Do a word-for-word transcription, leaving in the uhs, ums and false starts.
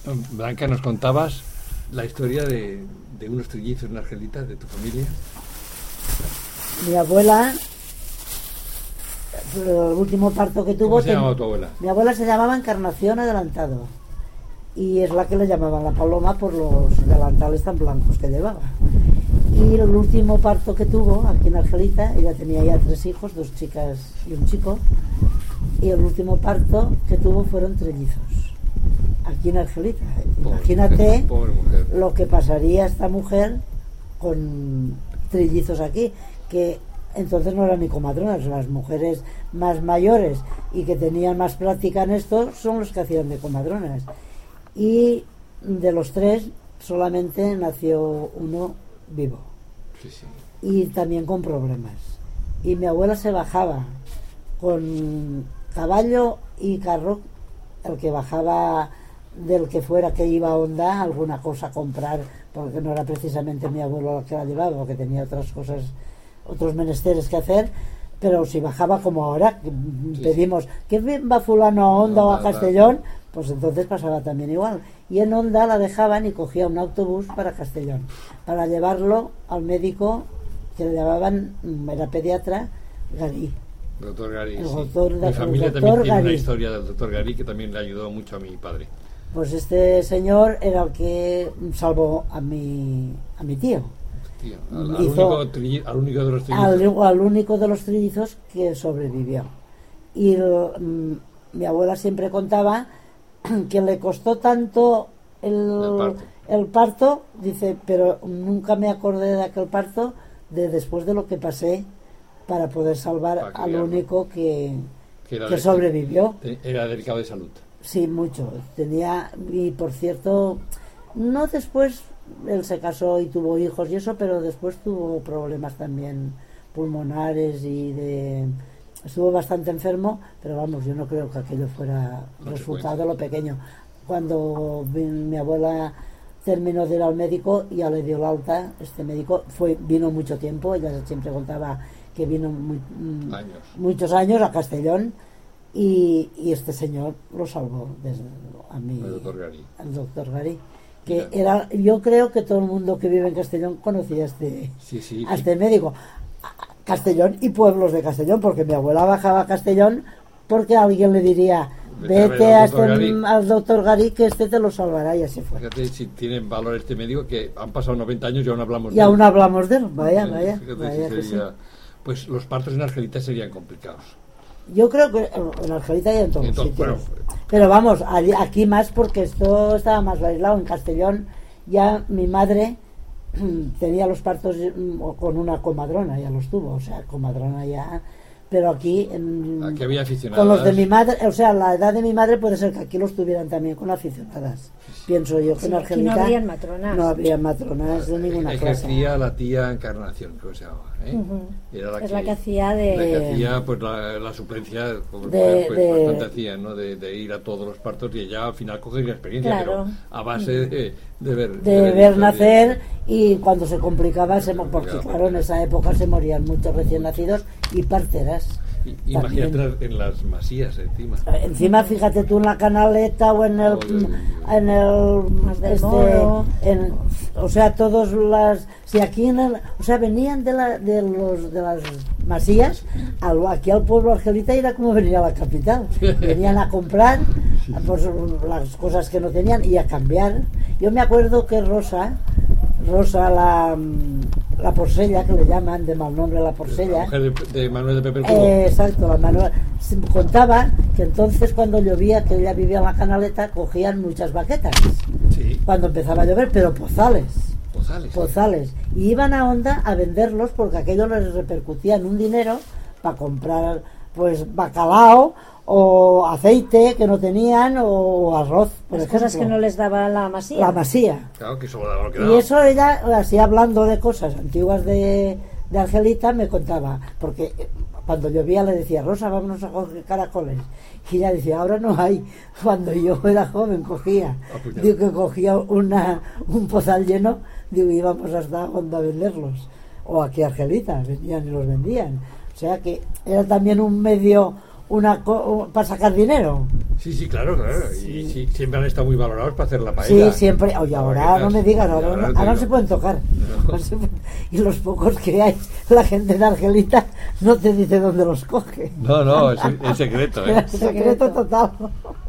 Blanca, nos contabas la historia de, de unos trillizos en Argelita, de tu familia. Mi abuela, el último parto que tuvo... ¿Cómo se llamaba tu abuela? Mi abuela se llamaba Encarnación Adelantado. Y es la que le llamaban la paloma por los delantales tan blancos que llevaba. Y el último parto que tuvo aquí en Argelita, ella tenía ya tres hijos, dos chicas y un chico, y el último parto que tuvo fueron trillizos aquí en Argelita. Pobre, imagínate pobre mujer. Lo que pasaría esta mujer con trillizos aquí, que entonces no eran ni comadronas, las mujeres más mayores y que tenían más práctica en esto son los que hacían de comadronas. Y de los tres solamente nació uno vivo. Sí, sí. Y también con problemas. Y mi abuela se bajaba con caballo y carro, el que bajaba del que fuera que iba a Onda alguna cosa a comprar, porque no era precisamente mi abuelo el que la llevaba, porque tenía otras cosas, otros menesteres que hacer, pero si bajaba como ahora, que sí, pedimos, sí. ¿Qué va fulano a Onda no, o a Castellón? Pues entonces pasaba también igual. Y en Onda la dejaban y cogía un autobús para Castellón, para llevarlo al médico que le llamaban, era pediatra, Garí. Doctor Garí, el sí. doctor, Mi familia también tiene Garí. Una historia del doctor Garí que también le ayudó mucho a mi padre. Pues este señor era el que salvó a mi, a mi tío. Hostia, al, al, único tri, al único de los trillizos. Al, al único de los trillizos que sobrevivió. Y el, mm, mi abuela siempre contaba que le costó tanto el, el, parto. el parto, dice, pero nunca me acordé de aquel parto, de después de lo que pasé para poder salvar al único que, que, que sobrevivió. Era delicado de salud. Sí, mucho. Tenía, y por cierto, no después, él se casó y tuvo hijos y eso, pero después tuvo problemas también pulmonares y de... Estuvo bastante enfermo, pero vamos, yo no creo que aquello fuera resultado de lo pequeño. Cuando mi, mi abuela terminó de ir al médico, ya le dio la alta, este médico, fue vino mucho tiempo, ella siempre contaba que vino muy, años. muchos años a Castellón, y, y este señor lo salvó desde a mí, el doctor Garí. El doctor Garí. Que era, yo creo que todo el mundo que vive en Castellón conocía a este, sí, sí, a este sí. médico. Castellón y pueblos de Castellón, porque mi abuela bajaba a Castellón porque alguien le diría, vete a este, al doctor Garí que este te lo salvará, y así fue. Fíjate si tiene valor este médico, que han pasado noventa años y aún hablamos y de él. Y aún hablamos de él, vaya, sí, vaya. Fíjate vaya si que sería, sí. Pues los partos en Argelita serían complicados. Yo creo que en Argelita y en todos los sitios. Bueno, pero vamos, aquí más porque esto estaba más aislado. En Castellón ya mi madre tenía los partos con una comadrona, ya los tuvo, o sea, comadrona ya, pero aquí, en, aquí había aficionadas. Con los de mi madre, o sea, la edad de mi madre puede ser que aquí los tuvieran también con aficionadas. Sí. Pienso yo que sí, en Argelita no habrían matronas. No habría matronas de ninguna clase. Ejercía la tía Encarnación, ¿cómo se llama? ¿eh? Uh-huh. Era la es que, la que hacía de... La que hacía pues la, la suplencia, como de, pues, de, bastante hacía, ¿no? De, de ir a todos los partos y ella al final cogería experiencia, claro. pero a base de, de ver... De, de ver, ver nacer y cuando se complicaba, se, porque claro, en esa época se morían muchos recién nacidos y parteras. Imagínate en, en las masías encima. Encima, fíjate tú en la Canaleta o en el, oh, en el, este, en, o sea, todos las, si aquí en el, o sea, venían de la, de los, de las masías, al, aquí al pueblo Argelita era como venir a la capital. Venían a comprar pues, las cosas que no tenían y a cambiar. Yo me acuerdo que Rosa, Rosa la la Porcella, que le llaman de mal nombre la Porcella, la mujer de, de Manuel de Pepe el Cubo. Eh, exacto, la Manuel contaba que entonces cuando llovía, que ella vivía en la Canaleta, cogían muchas baquetas. Sí. Cuando empezaba a llover, pero pozales. Pozales. Pozales. Y iban a Onda a venderlos porque aquello les repercutía en un dinero para comprar pues bacalao o aceite que no tenían o arroz, por las ejemplo. Cosas que no les daba la masía. La masía. Claro, que solo daba lo que daba. Y eso ella, así hablando de cosas antiguas de, de Argelita, me contaba, porque cuando llovía le decía, Rosa, vámonos a coger caracoles. Y ella decía, ahora no hay. Cuando yo era joven cogía. Ah, pues digo que cogía una, un pozal lleno, digo, íbamos hasta Onda a venderlos. O aquí a Argelita, venían y los vendían. O sea que era también un medio... una co- para sacar dinero. Sí, sí, claro, claro. Y sí, siempre han estado muy valorados para hacer la Sí, paella. siempre. Oye, ahora no me digas, ahora, Ahora no, te ahora no digo. se pueden tocar. No. No se pueden- Y los pocos que hay, la gente de Argelita no te dice dónde los coge. No, no, es, es secreto, ¿eh? Secreto total.